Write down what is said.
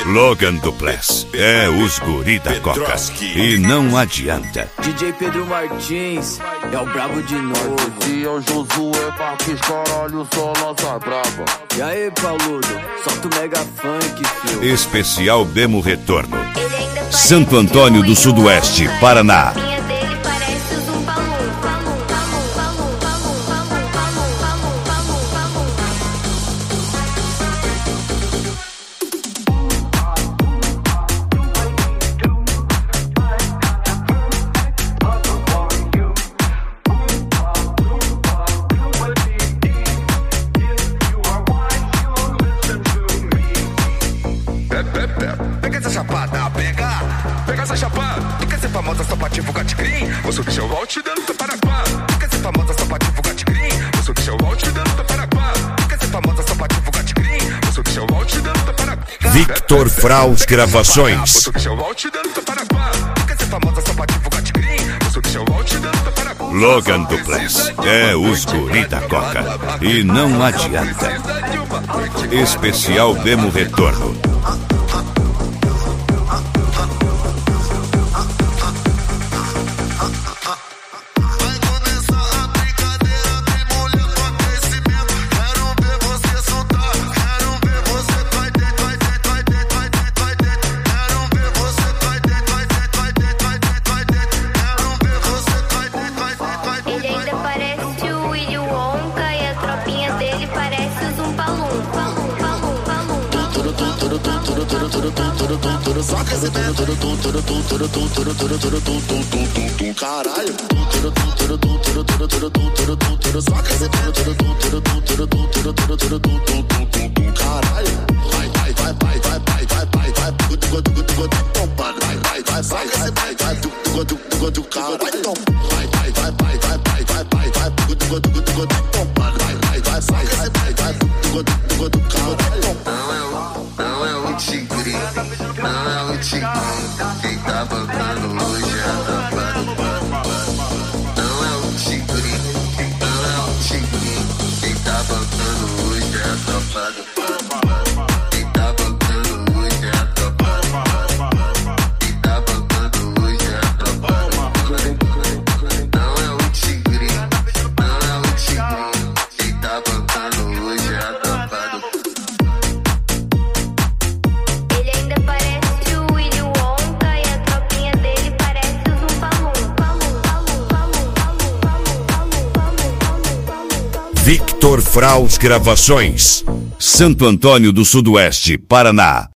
Logan Dupless é os guri da Coca e não adianta. DJ Pedro Martins é o brabo de novo. Hoje é o Josué Marques, caralho, só lança braba. E aí, Pauludo, solta o mega funk, fio. Especial Demo Retorno. Santo Antônio do Sudoeste, Paraná. Pega essa chapada, pega essa chapada. Tu quer ser famosa só pra divulgar de green? Vou subir seu out dando teu parapá. Tu quer ser famosa só pra divulgar de green? Vou subir seu out dando teu parapá. Tu quer ser famosa só pra divulgar de green? Vou subir seu out dando teu parapá. Victor Fraus Gravações. Vou subir seu out dando teu parapá. Tu quer ser famosa só pra divulgar de green? Vou subir seu out dando teu parapá. Logan Dupless é os guri da Coca e não adianta. Especial Demo Retorno. Caralho. Não é o tigre, não é o tigre. Quem tá bancando hoje é a tropa do pano. Não é o tigre, não é o tigre. Quem tá bancando hoje é a tropa do pano. Quem tá bancando hoje é a tropa do pano. Quem tá bancando hoje é a tropa do pano. Não é o tigre, não é o tigre. Quem tá bancando hoje é a tropa do pano. Victor Fraus Gravações. Santo Antônio do Sudoeste, Paraná.